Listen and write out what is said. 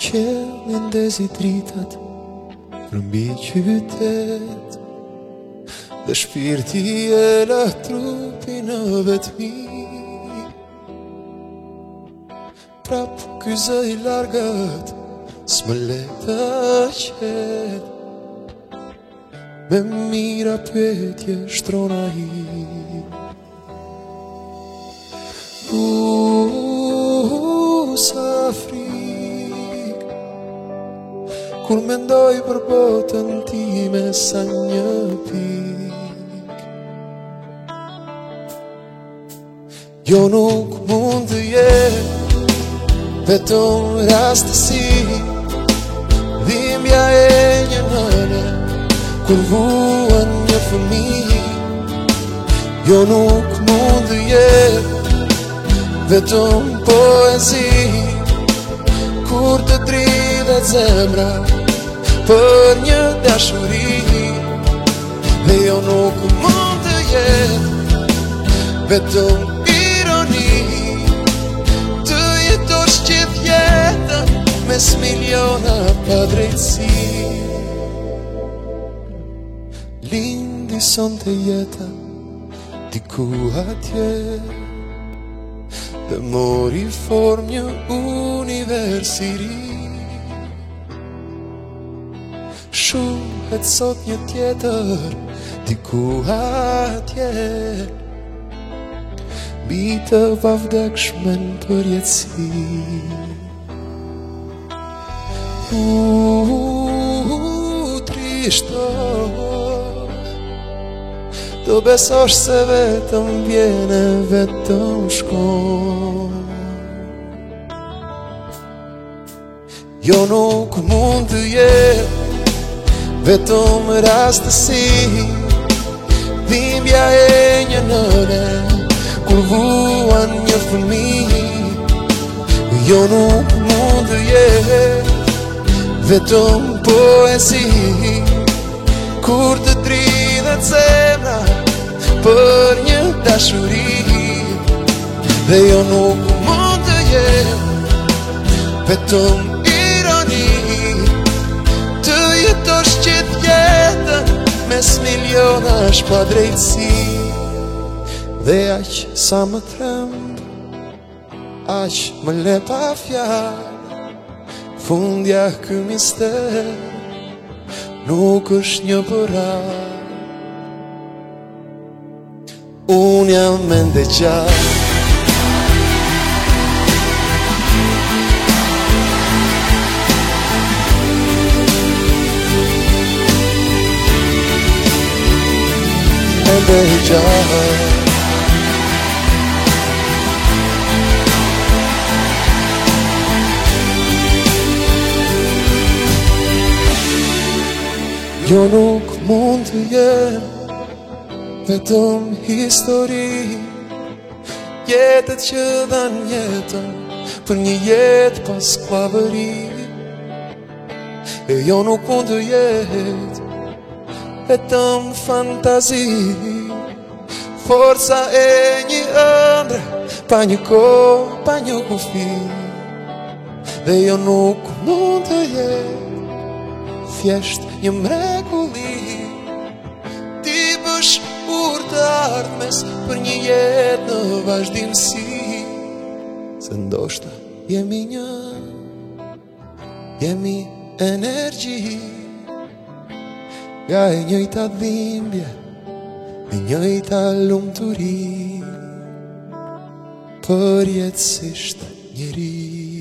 Qelin ndezi dritat përmbi qytet, dhe shpirti e la trupi në vetmi. Prap ky zë i largët s'më le të qet, me mira pyetje shtrona i. Sa frik kur mendoj për botën time sa një pik. Jo nuk mund të jetë vetëm rastësi, dhimbja e një nëne kur vuan një fëmijë. Jo nuk mund të jetë vetëm poezi, kur të dridhet zemra për një dashuri. Dhe jo nuk mund të jetë vetëm ironi, të jetosh gjithë jetën mes miliona pa drejtësi. Lindi sonte jeta diku atje, dhe mori form një univers i ri. Shuhet sot një tjetër diku atje, mbi të pavdekshmen përjetësi. Trishto, do besosh se vetëm vjene, vetëm shkon. Jo nuk mund të jetë vetëm rastësi, dhimbja e një nëne kur vuan një fëmijë. Jo nuk mund të jetë vetëm poezi, kur të dridhet zemra për një dashuri. Dhe jo nuk mund të jetë vetëm ironi, të jetosh gjithë jetën mes miliona pa drejtësi. Dhe aq sa më tremb, aq më le pa fjalë, fundja ky mister nuk është një përar. Unë jam mende gjatë, mende gjatë. Jo nuk mund të jetë vetëm histori, jetët që dhan jetën për një jetë pas klavëri. E jo nuk mund të jetë vetëm fantazi, forca e një ëndre pa një kohë, pa një kufi. Dhe jo nuk mund të jetë thjesht një mrekulli, ti bësh të ardhmes për një jetë në vazhdimësi. Se ndoshta jemi një, jemi energji, nga e njëjta dhimbje, e njëjta lumturi, përjetësisht njëri.